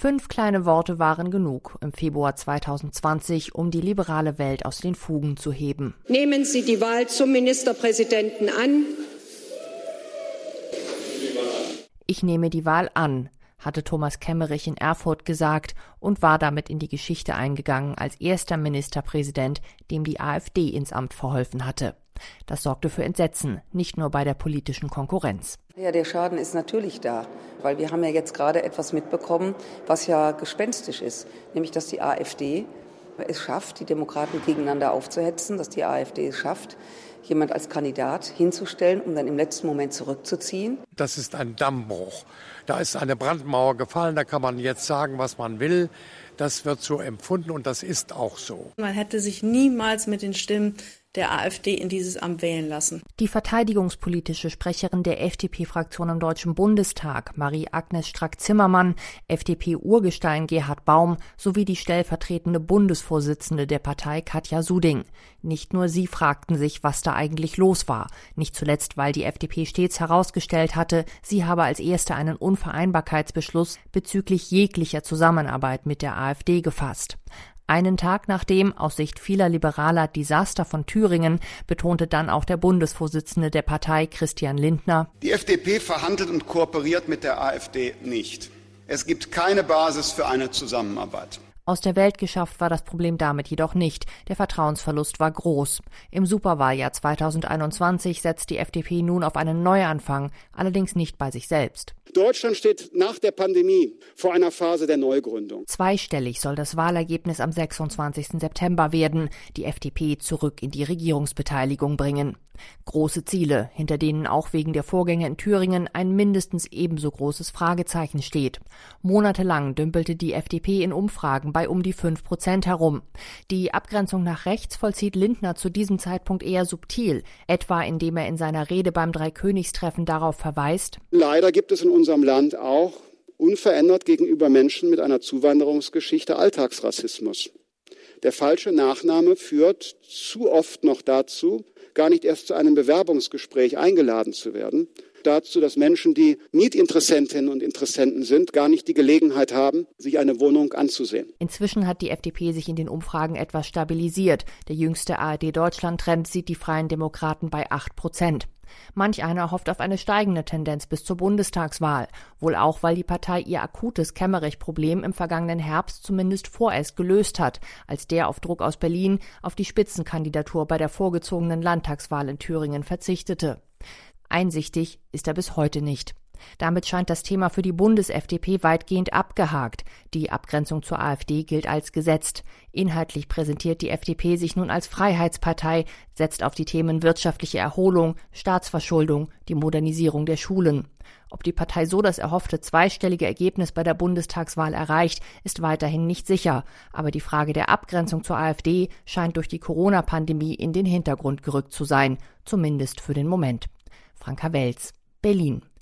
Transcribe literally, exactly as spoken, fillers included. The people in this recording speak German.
Fünf kleine Worte waren genug im Februar zweitausendzwanzig, um die liberale Welt aus den Fugen zu heben. Nehmen Sie die Wahl zum Ministerpräsidenten an. Ich nehme die Wahl an, hatte Thomas Kemmerich in Erfurt gesagt und war damit in die Geschichte eingegangen als erster Ministerpräsident, dem die AfD ins Amt verholfen hatte. Das sorgte für Entsetzen, nicht nur bei der politischen Konkurrenz. Ja, der Schaden ist natürlich da, weil wir haben ja jetzt gerade etwas mitbekommen, was ja gespenstisch ist, nämlich dass die AfD es schafft, die Demokraten gegeneinander aufzuhetzen, dass die AfD es schafft, jemand als Kandidat hinzustellen, um dann im letzten Moment zurückzuziehen. Das ist ein Dammbruch. Da ist eine Brandmauer gefallen, da kann man jetzt sagen, was man will. Das wird so empfunden und das ist auch so. Man hätte sich niemals mit den Stimmen der AfD in dieses Amt wählen lassen. Die verteidigungspolitische Sprecherin der F D P-Fraktion im Deutschen Bundestag, Marie-Agnes Strack-Zimmermann, F D P-Urgestein Gerhard Baum sowie die stellvertretende Bundesvorsitzende der Partei Katja Suding. Nicht nur sie fragten sich, was da eigentlich los war. Nicht zuletzt, weil die F D P stets herausgestellt hatte, sie habe als erste einen Unvereinbarkeitsbeschluss bezüglich jeglicher Zusammenarbeit mit der AfD gefasst. Einen Tag nachdem, aus Sicht vieler Liberaler, Desaster von Thüringen, betonte dann auch der Bundesvorsitzende der Partei, Christian Lindner: Die F D P verhandelt und kooperiert mit der AfD nicht. Es gibt keine Basis für eine Zusammenarbeit. Aus der Welt geschafft war das Problem damit jedoch nicht. Der Vertrauensverlust war groß. Im Superwahljahr zweitausendeinundzwanzig setzt die F D P nun auf einen Neuanfang, allerdings nicht bei sich selbst. Deutschland steht nach der Pandemie vor einer Phase der Neugründung. Zweistellig soll das Wahlergebnis am sechsundzwanzigsten September werden, die F D P zurück in die Regierungsbeteiligung bringen. Große Ziele, hinter denen auch wegen der Vorgänge in Thüringen ein mindestens ebenso großes Fragezeichen steht. Monatelang dümpelte die F D P in Umfragen bei um die fünf Prozent herum. Die Abgrenzung nach rechts vollzieht Lindner zu diesem Zeitpunkt eher subtil, etwa indem er in seiner Rede beim Dreikönigstreffen darauf verweist: Leider gibt es in unserem Land auch unverändert gegenüber Menschen mit einer Zuwanderungsgeschichte Alltagsrassismus. Der falsche Nachname führt zu oft noch dazu, gar nicht erst zu einem Bewerbungsgespräch eingeladen zu werden, dazu, dass Menschen, die Mietinteressentinnen und Interessenten sind, gar nicht die Gelegenheit haben, sich eine Wohnung anzusehen. Inzwischen hat die F D P sich in den Umfragen etwas stabilisiert. Der jüngste A R D-Deutschland-Trend sieht die Freien Demokraten bei acht Prozent. Manch einer hofft auf eine steigende Tendenz bis zur Bundestagswahl, wohl auch, weil die Partei ihr akutes Kemmerich-Problem im vergangenen Herbst zumindest vorerst gelöst hat, als der auf Druck aus Berlin auf die Spitzenkandidatur bei der vorgezogenen Landtagswahl in Thüringen verzichtete. Einsichtig ist er bis heute nicht. Damit scheint das Thema für die Bundes-F D P weitgehend abgehakt. Die Abgrenzung zur AfD gilt als gesetzt. Inhaltlich präsentiert die F D P sich nun als Freiheitspartei, setzt auf die Themen wirtschaftliche Erholung, Staatsverschuldung, die Modernisierung der Schulen. Ob die Partei so das erhoffte zweistellige Ergebnis bei der Bundestagswahl erreicht, ist weiterhin nicht sicher. Aber die Frage der Abgrenzung zur AfD scheint durch die Corona-Pandemie in den Hintergrund gerückt zu sein, zumindest für den Moment. Franka Welz, Berlin.